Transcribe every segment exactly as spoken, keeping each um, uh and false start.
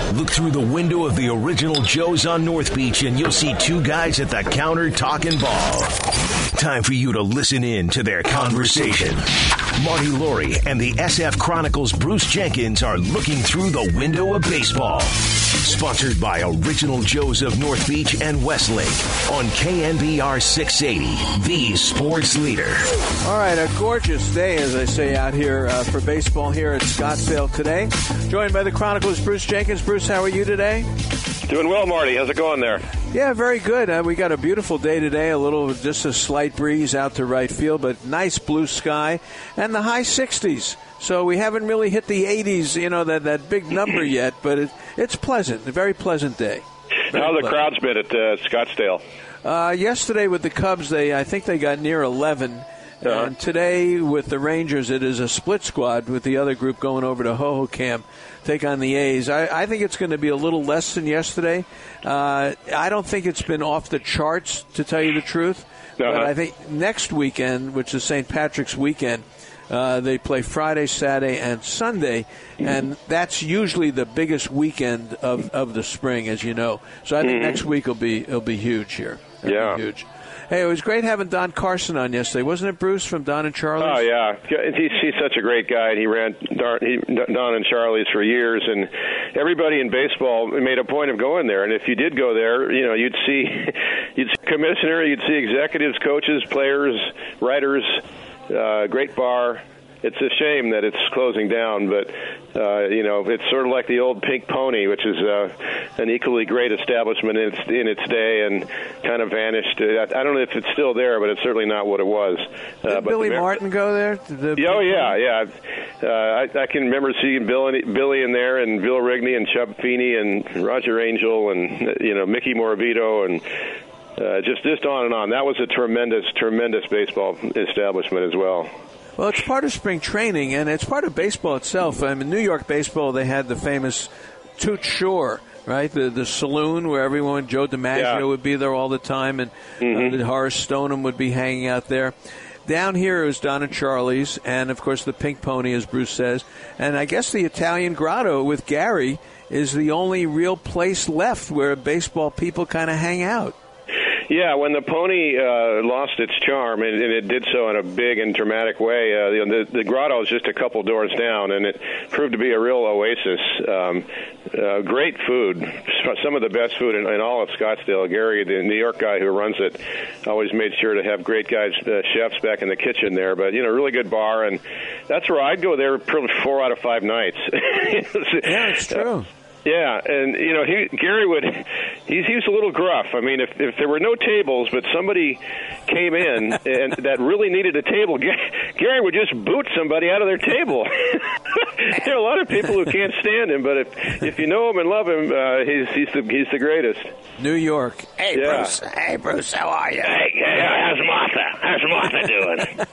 Look through the window of the original Joe's on North Beach and you'll see two guys at the counter talking ball. Time for you to listen in to their conversation. Marty Laurie and the S F Chronicles' Bruce Jenkins are looking through the window of baseball. Sponsored by Original Joe's of North Beach and Westlake on K N B R six eighty, the sports leader. All right, a gorgeous day, as I say, out here uh, for baseball here at Scottsdale today. Joined by the Chronicles' Bruce Jenkins. Bruce, how are you today? Doing well, Marty. How's it going there? Yeah, very good. Uh, we got a beautiful day today, a little, just a slight breeze out to right field, but nice blue sky and the high sixties. So we haven't really hit the eighties, you know, that, that big number yet, but it, it's pleasant, a very pleasant day. Very How's the pleasant. crowd's been at uh, Scottsdale? Uh, yesterday with the Cubs, they I think they got near eleven. Uh-huh. And today with the Rangers, it is a split squad with the other group going over to Hohokam, take on the A's. I, I think it's going to be a little less than yesterday. Uh, I don't think it's been off the charts, to tell you the truth. Uh-huh. But I think next weekend, which is Saint Patrick's weekend, uh, they play Friday, Saturday, and Sunday, and that's usually the biggest weekend of, of the spring, as you know. So I think Mm-hmm. next week will be it'll be huge here. It'll Yeah. be huge. Hey, it was great having Don Carson on yesterday, wasn't it, Bruce, from Don and Charlie's? Oh, yeah. He's, he's such a great guy. He ran Don, he, Don and Charlie's for years, and everybody in baseball made a point of going there. And if you did go there, you know, you'd see, you'd see commissioner, you'd see executives, coaches, players, writers, uh, great bar. It's a shame that it's closing down, but, uh, you know, it's sort of like the old Pink Pony, which is uh, an equally great establishment in its, in its day and kind of vanished. I, I don't know if it's still there, but it's certainly not what it was. Uh, Did but Billy the, Martin go there? The oh, yeah, yeah. Uh, I, I can remember seeing Billy, Billy in there and Bill Rigney and Chubb Feeney and Roger Angel and, you know, Mickey Moravito and uh, just, just on and on. That was a tremendous, tremendous baseball establishment as well. Well, it's part of spring training, and it's part of baseball itself. I mean, New York baseball, they had the famous Toot Shore, right? The the saloon where everyone, Joe DiMaggio Yeah. would be there all the time, and Mm-hmm. uh, Horace Stoneham would be hanging out there. Down here is Don and Charlie's, and, of course, the Pink Pony, as Bruce says. And I guess the Italian Grotto with Gary is the only real place left where baseball people kind of hang out. Yeah, when the Pony uh, lost its charm, and, and it did so in a big and dramatic way, uh, the, the, the Grotto is just a couple doors down, and it proved to be a real oasis. Um, uh, great food, some of the best food in, in all of Scottsdale. Gary, the New York guy who runs it, always made sure to have great guys, uh, chefs back in the kitchen there. But, you know, really good bar, and that's where I'd go there probably four out of five nights. Yeah, it's true. Yeah, and, you know, he, Gary would, he's, he was a little gruff. I mean, if, if there were no tables, but somebody came in and that really needed a table, Gary would just boot somebody out of their table. There are a lot of people who can't stand him, but if if you know him and love him, uh, he's, he's, the, he's the greatest. New York. Hey, Yeah. Bruce. Hey, Bruce, how are you? Hey, hey, how's Martha? How's Martha doing?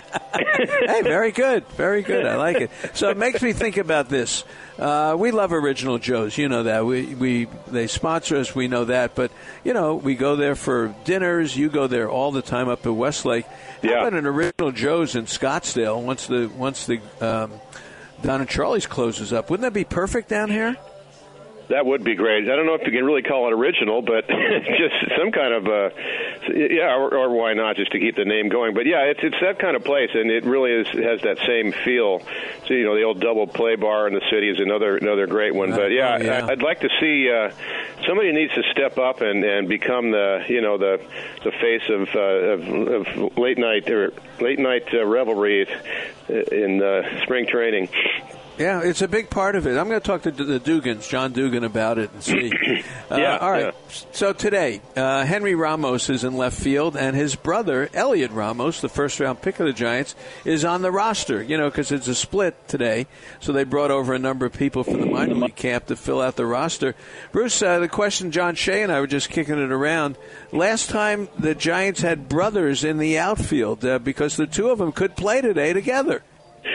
Hey, very good. Very good. I like it. So it makes me think about this. Uh, we love Original Joe's. You know that. We we They sponsor us. We know that. But, you know, we go there for dinners. You go there all the time up at Westlake. How Yeah. about an Original Joe's in Scottsdale once the once the um, Don and Charlie's closes up? Wouldn't that be perfect down here? That would be great. I don't know if you can really call it original, but just some kind of, uh, yeah, or, or why not, just to keep the name going. But yeah, it's it's that kind of place, and it really is has that same feel. So, you know, the old Double Play Bar in the city is another another great one. But yeah, Oh, yeah. I, I'd like to see uh, somebody needs to step up and, and become the you know the the face of uh, of, of late night or late night uh, revelry in uh, spring training. Yeah, it's a big part of it. I'm going to talk to the Dugans, John Dugan, about it and see. Uh, Yeah, all right. yeah. So today, uh, Henry Ramos is in left field, and his brother, Elliot Ramos, the first-round pick of the Giants, is on the roster, you know, because it's a split today. So they brought over a number of people from the minor league camp to fill out the roster. Bruce, uh, the question John Shea and I were just kicking it around. Last time the Giants had brothers in the outfield uh, because the two of them could play today together.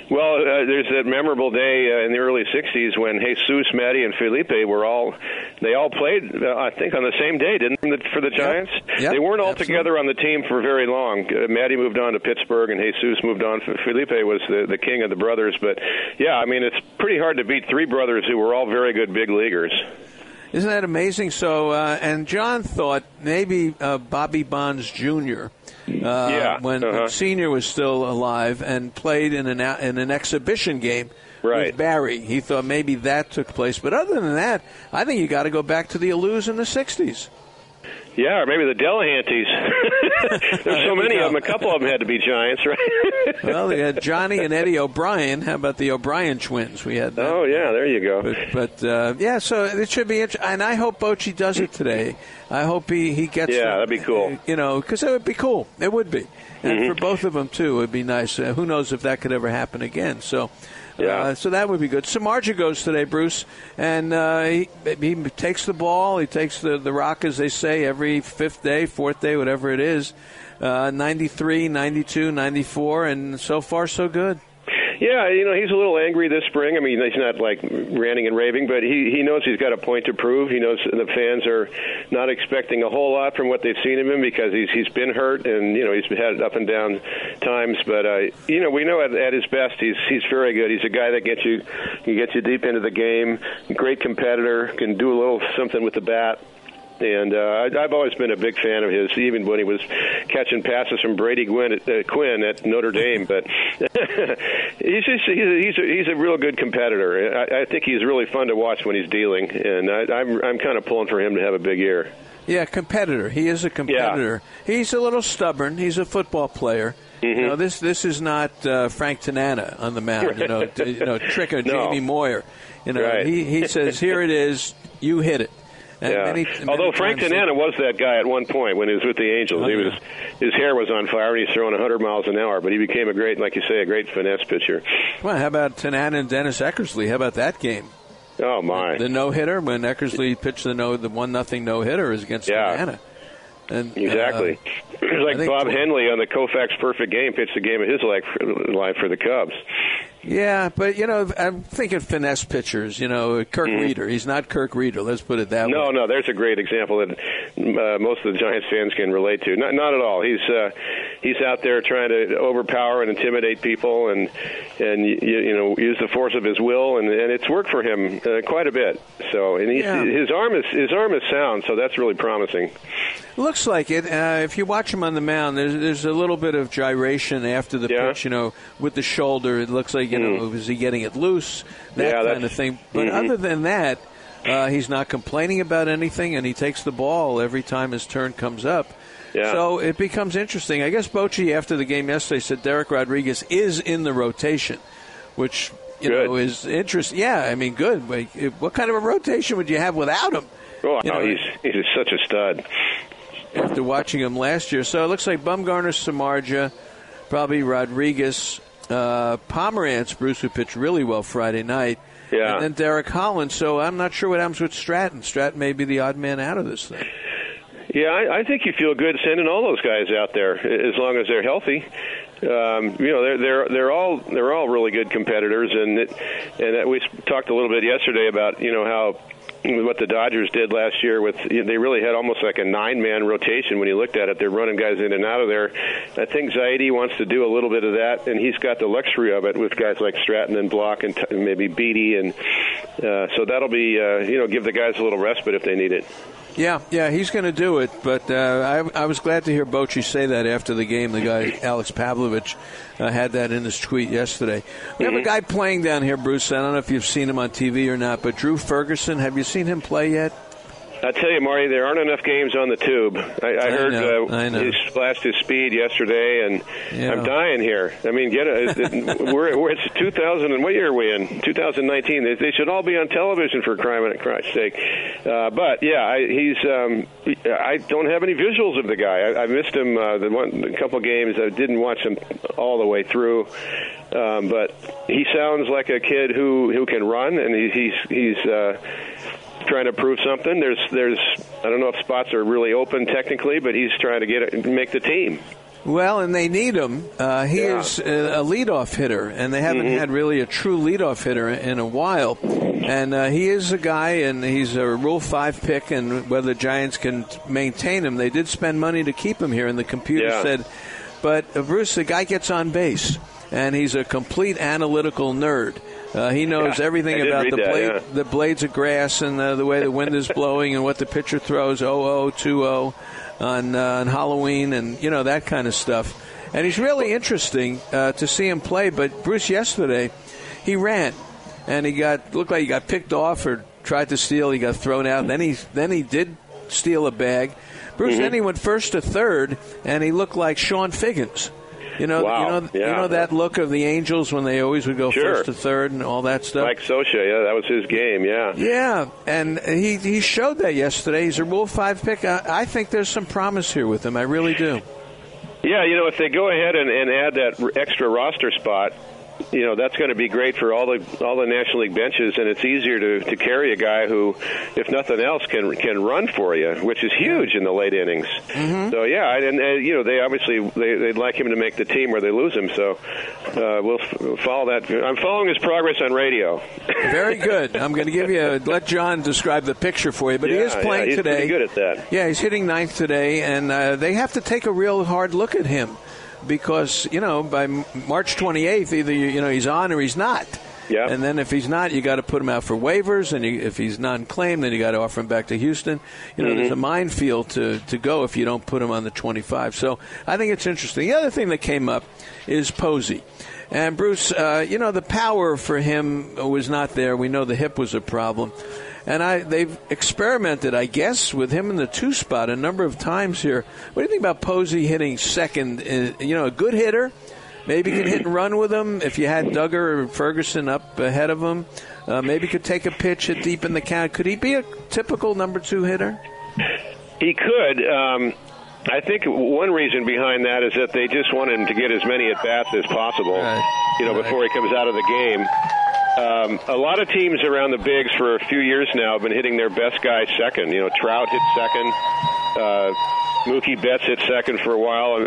Well, uh, there's that memorable day uh, in the early sixties when Jesus, Matty, and Felipe were all, they all played, uh, I think, on the same day, didn't they, for the Giants? Yep. Yep. They weren't all Absolutely. together on the team for very long. Uh, Matty moved on to Pittsburgh, and Jesus moved on. Felipe was the, the king of the brothers. But, yeah, I mean, it's pretty hard to beat three brothers who were all very good big leaguers. Isn't that amazing? So, uh, and John thought maybe uh, Bobby Bonds Junior Uh, yeah. when, uh-huh. when Senior was still alive and played in an in an exhibition game right. with Barry. He thought maybe that took place. But other than that, I think you got to go back to the Alous in the sixties. Yeah, or maybe the Delahanties. There's so many of them. A couple of them had to be Giants, right? Well, they had Johnny and Eddie O'Brien. How about the O'Brien twins? We had them. Oh, yeah, there you go. But, but uh, yeah, so it should be interesting. And I hope Bochy does it today. I hope he, he gets Yeah, them, that'd be cool. You know, because it would be cool. It would be. And Mm-hmm. for both of them, too, it would be nice. Uh, who knows if that could ever happen again. So. Yeah. Uh, so that would be good. Samardzija goes today, Bruce, and uh, he, he takes the ball. He takes the, the rock, as they say, every fifth day, fourth day, whatever it is. Uh, ninety-three, ninety-two, ninety-four, and so far so good. Yeah, you know, he's a little angry this spring. I mean, he's not, like, ranting and raving, but he, he knows he's got a point to prove. He knows the fans are not expecting a whole lot from what they've seen of him because he's he's been hurt and, you know, he's had up and down times. But, uh, you know, we know at, at his best he's he's very good. He's a guy that gets you, can get you deep into the game, great competitor, can do a little something with the bat. And uh, I've always been a big fan of his, even when he was catching passes from Brady Quinn at, uh, Quinn at Notre Dame. But he's just, he's a, he's, a, he's a real good competitor. I, I think he's really fun to watch when he's dealing, and I, I'm I'm kind of pulling for him to have a big year. Yeah, competitor. He is a competitor. Yeah. He's a little stubborn. He's a football player. Mm-hmm. You know, this this is not uh, Frank Tanana on the mound. You know, t- you know, trick or no. Jamie Moyer. You know, right. he he says, "Here it is. You hit it." And yeah. many, many Although Frank Tanana was that guy at one point when he was with the Angels. Oh, he yeah. was his hair was on fire and he's throwing one hundred miles an hour. But he became a great, like you say, a great finesse pitcher. Well, how about Tanana and Dennis Eckersley? How about that game? Oh my! The, the no hitter when Eckersley pitched the no the one nothing no hitter is against yeah. Tanana. And, exactly. Uh, it was like Bob Henley on the Koufax Perfect Game pitched the game of his life for, life for the Cubs. Yeah, but, you know, I'm thinking finesse pitchers. You know, Kirk mm-hmm. Reeder. He's not Kirk Reeder. Let's put it that no, way. No, no, there's a great example that uh, most of the Giants fans can relate to. Not, not at all. He's uh, he's out there trying to overpower and intimidate people, and and you, you know use the force of his will, and, and it's worked for him uh, quite a bit. So, and he's, yeah. his arm is his arm is sound, so that's really promising. Looks like it. Uh, if you watch him on the mound, there's there's a little bit of gyration after the yeah. pitch. You know, with the shoulder, it looks like you know, mm. is he getting it loose? That yeah, kind of thing. But mm-hmm. other than that, uh, he's not complaining about anything, and he takes the ball every time his turn comes up. Yeah. So it becomes interesting. I guess Bochy, after the game yesterday, said Derek Rodriguez is in the rotation, which you good. know is interesting. Yeah, I mean, good. What kind of a rotation would you have without him? Oh, you know, he's he's such a stud. After watching him last year. So it looks like Bumgarner, Samardzija, probably Rodriguez, uh, Pomerantz, Bruce, who pitched really well Friday night, yeah. and then Derek Holland. So I'm not sure what happens with Stratton. Stratton may be the odd man out of this thing. Yeah, I, I think you feel good sending all those guys out there as long as they're healthy. Um, you know, they're they're they're all they're all really good competitors, and it, and we talked a little bit yesterday about you know how. What the Dodgers did last year with they really had almost like a nine-man rotation when you looked at it. They're running guys in and out of there. I think Zaidi wants to do a little bit of that, and he's got the luxury of it with guys like Stratton and Block and t- maybe Beatty, and uh, so that'll be uh, you know give the guys a little respite if they need it. Yeah, yeah, he's going to do it. But uh, I, I was glad to hear Bochy say that after the game. The guy, Alex Pavlovich, uh, had that in his tweet yesterday. We mm-hmm. have a guy playing down here, Bruce. I don't know if you've seen him on T V or not, but Drew Ferguson, have you seen him play yet? I tell you, Marty, there aren't enough games on the tube. I, I, I heard know, uh, I know. he splashed his speed yesterday, and yeah. I'm dying here. I mean, get a, we're, we're it's two thousand, and what year are we in? two thousand nineteen. They, they should all be on television for crime and Christ's sake. Uh, but yeah, I, he's. Um, I don't have any visuals of the guy. I, I missed him uh, the one a couple games. I didn't watch him all the way through. Um, but he sounds like a kid who, who can run, and he, he's he's. Uh, trying to prove something. There's, there's. I don't know if spots are really open technically, but he's trying to get it, make the team. Well, and they need him. Uh, he Yeah. is a, a leadoff hitter, and they haven't Mm-hmm. had really a true leadoff hitter in a while. And uh, he is a guy, and he's a Rule five pick, and whether the Giants can maintain him, they did spend money to keep him here, and the computer Yeah. said, but uh, Bruce, the guy gets on base, and he's a complete analytical nerd. Uh, he knows Yeah, everything I did about read the that, blade, yeah. the blades of grass, and uh, the way the wind is blowing, and what the pitcher throws, oh oh, two oh, on, uh, on Halloween, and, you know, that kind of stuff. And he's really interesting uh, to see him play. But Bruce, yesterday, he ran, and he got looked like he got picked off or tried to steal. He got thrown out. Then he then he did steal a bag. Bruce, Mm-hmm. then he went first to third, and he looked like Sean Figgins. You know, Wow, you know, yeah. you know that look of the Angels when they always would go Sure. first to third and all that stuff. Mike Scioscia, yeah, that was his game, yeah. Yeah, and he he showed that yesterday. He's a Rule five pick. I, I think there's some promise here with him. I really do. Yeah, you know, if they go ahead and, and add that r- extra roster spot, you know, that's going to be great for all the all the National League benches, and it's easier to, to carry a guy who, if nothing else, can can run for you, which is huge in the late innings. Mm-hmm. So yeah, and, and you know, they obviously they, they'd like him to make the team or they lose him. So uh, we'll f- follow that. I'm following his progress on radio. Very good. I'm going to give you a, let John describe the picture for you, but he Yeah, is playing yeah, he's today. pretty good at that. Yeah, he's hitting ninth today, and uh, they have to take a real hard look at him because, you know, by M- March twenty-eighth, either you, you know he's on or he's not. Yeah. And then if he's not, you got to put him out for waivers, and you, if he's non-claimed, then you got to offer him back to Houston. You know, Mm-hmm. there's a minefield to, to go if you don't put him on the twenty-five. So I think it's interesting. The other thing that came up is Posey. And Bruce, uh, you know, the power for him was not there. We know the hip was a problem. And I, they've experimented, I guess, with him in the two spot a number of times here. What do you think about Posey hitting second? Uh, you know, a good hitter. Maybe can hit and run with him. If you had Duggar or Ferguson up ahead of him, uh, maybe could take a pitch hit deep in the count. Could he be a typical number two hitter? He could. Um, I think one reason behind that is that they just want him to get as many at bats as possible, Right. you know, Right. before he comes out of the game. Um, a lot of teams around the bigs for a few years now have been hitting their best guy second. You know, Trout hit second. Uh, Mookie Betts hit second for a while.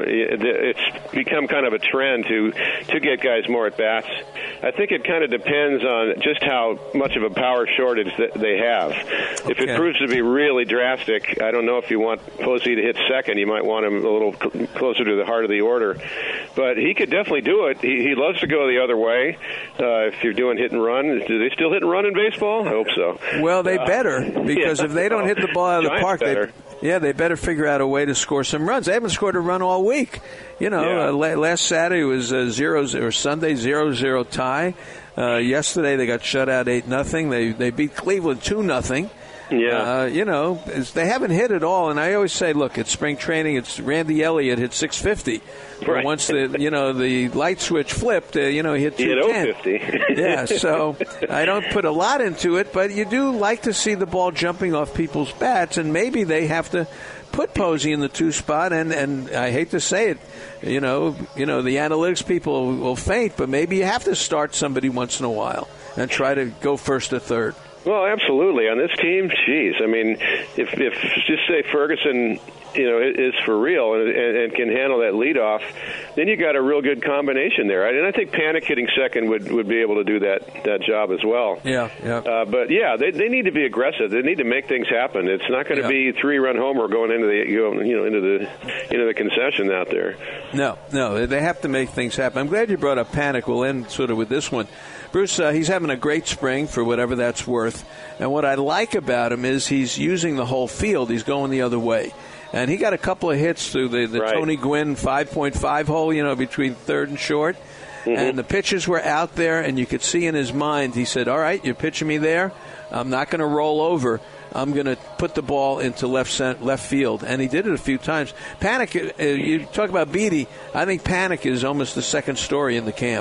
It's become kind of a trend to to get guys more at bats. I think it kind of depends on just how much of a power shortage that they have. If Okay. it proves to be really drastic, I don't know if you want Posey to hit second. You might want him a little cl- closer to the heart of the order. But he could definitely do it. He, he loves to go the other way. Uh, if you're doing hit and run, do they still hit and run in baseball? I hope so. Well, they Uh, better because yeah. if they don't hit the ball out of the Giants park, they better. yeah they better figure out a way to score some runs. They haven't scored a run all week. You know, Yeah. uh, la- last Saturday was a zero or Sunday zero zero tie. Uh, yesterday they got shut out eight nothing. They they beat Cleveland two nothing. Yeah. Uh, you know, it's, they haven't hit it all, and I always say, look, it's spring training. It's Randy Elliott hit six fifty. But Right. once the you know the light switch flipped, uh, you know he hit He hit two ten. oh fifty. Yeah, so I don't put a lot into it, but you do like to see the ball jumping off people's bats, and maybe they have to put Posey in the two spot. And, and I hate to say it, you know, you know the analytics people will faint, but maybe you have to start somebody once in a while and try to go first to third. Well, absolutely. On this team, geez, I mean, if if just say Ferguson, you know, is for real and, and, and can handle that leadoff, then you got a real good combination there. And I think Panic hitting second would, would be able to do that that job as well. Yeah, yeah. Uh, but yeah, they they need to be aggressive. They need to make things happen. It's not going to Yeah. be three run homer going into the you know into the into the concession out there. No, no, they have to make things happen. I'm glad you brought up Panic. We'll end sort of with this one. Bruce, uh, he's having a great spring for whatever that's worth. And what I like about him is he's using the whole field. He's going the other way. And he got a couple of hits through the, the Right. Tony Gwynn five point five hole, you know, between third and short. Mm-hmm. And the pitches were out there, and you could see in his mind, he said, all right, you're pitching me there. I'm not going to roll over. I'm going to put the ball into left cent- left field. And he did it a few times. Panic, uh, you talk about Beatty, I think Panic is almost the second story in the camp.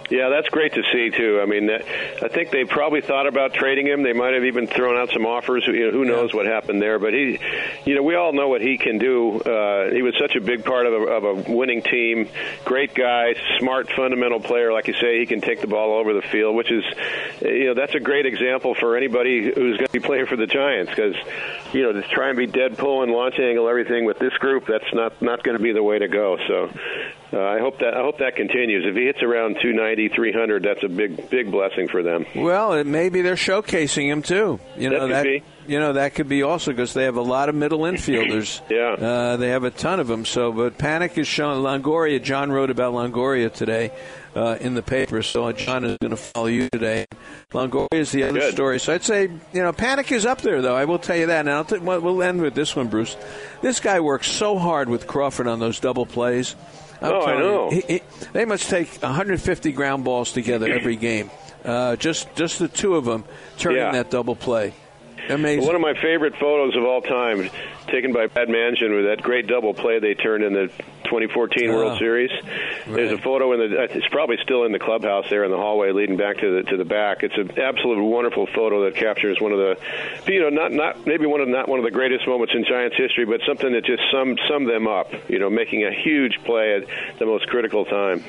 Yeah, that's great to see, too. I mean, that, I think they probably thought about trading him. They might have even thrown out some offers. You know, who knows what happened there. But, he, you know, we all know what he can do. Uh, he was such a big part of a, of a winning team. Great guy, smart, fundamental player. Like you say, he can take the ball all over the field, which is, you know, that's a great example for anybody who's going to be playing for the Giants because, you know, to try and be dead pull and launch angle everything with this group, that's not, not going to be the way to go. So uh, I hope that I hope that continues. If he hits around two ninety, three hundred, that's a big, big blessing for them. Well, maybe they're showcasing him too. You know that, could that be. You know that could be also because they have a lot of middle infielders. yeah, uh, they have a ton of them. So, but Panic is showing Longoria. John wrote about Longoria today uh, in the paper. So John is going to follow you today. Longoria is the other Good. story. So I'd say you know Panic is up there though. I will tell you that. And I'll t- we'll end with this one, Bruce. This guy works so hard with Crawford on those double plays. I'm oh, I know. You, he, he, they must take one hundred fifty ground balls together every game. Uh, just just the two of them turning yeah. that double play. Amazing. One of my favorite photos of all time, taken by Pat Mansion with that great double play they turned in the twenty fourteen oh, World Series. Right. There's a photo in the. It's probably still in the clubhouse there in the hallway leading back to the to the back. It's an absolute wonderful photo that captures one of the, you know, not not maybe one of not one of the greatest moments in Giants history, but something that just sum sum them up. You know, making a huge play at the most critical time.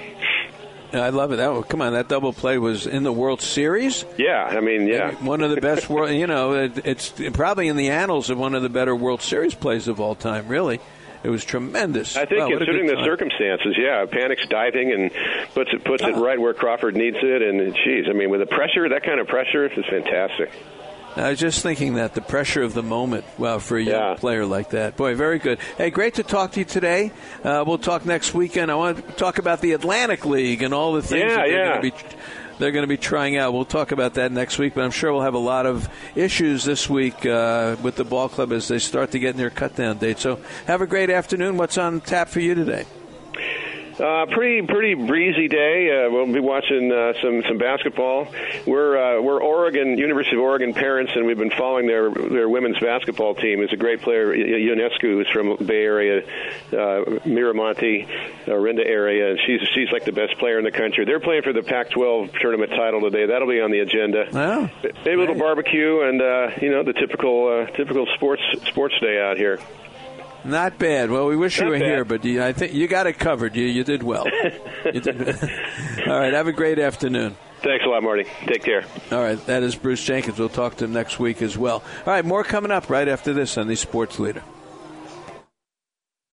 I love it. That come on, that double play was in the World Series. Yeah, I mean, yeah, one of the best. World, you know, it, it's probably in the annals of one of the better World Series plays of all time. Really, it was tremendous. I think, wow, considering the circumstances, yeah, Panic's diving and puts it puts oh. it right where Crawford needs it, and geez, I mean, with the pressure, that kind of pressure, it's fantastic. I was just thinking that the pressure of the moment, wow, for a young yeah. player like that. Boy, very good. Hey, great to talk to you today. Uh, we'll talk next weekend. I want to talk about the Atlantic League and all the things yeah, that they're yeah. going to be they're going to be trying out. We'll talk about that next week, but I'm sure we'll have a lot of issues this week uh, with the ball club as they start to get near cut-down date. So have a great afternoon. What's on tap for you today? Uh, pretty pretty breezy day. Uh, we'll be watching uh, some some basketball. We're uh, we're Oregon University of Oregon parents, and we've been following their their women's basketball team. There's a great player, Ionescu, who's from Bay Area, uh, Miramonte, uh, Rinda area, and she's she's like the best player in the country. They're playing for the Pac twelve tournament title today. That'll be on the agenda. Oh, maybe a little barbecue and uh, you know the typical uh, typical sports sports day out here. Not bad. Well, we wish Not you were bad. here, but you, I think you got it covered. You you did well. You did. All right. Have a great afternoon. Thanks a lot, Marty. Take care. All right. That is Bruce Jenkins. We'll talk to him next week as well. All right. More coming up right after this on the Sports Leader.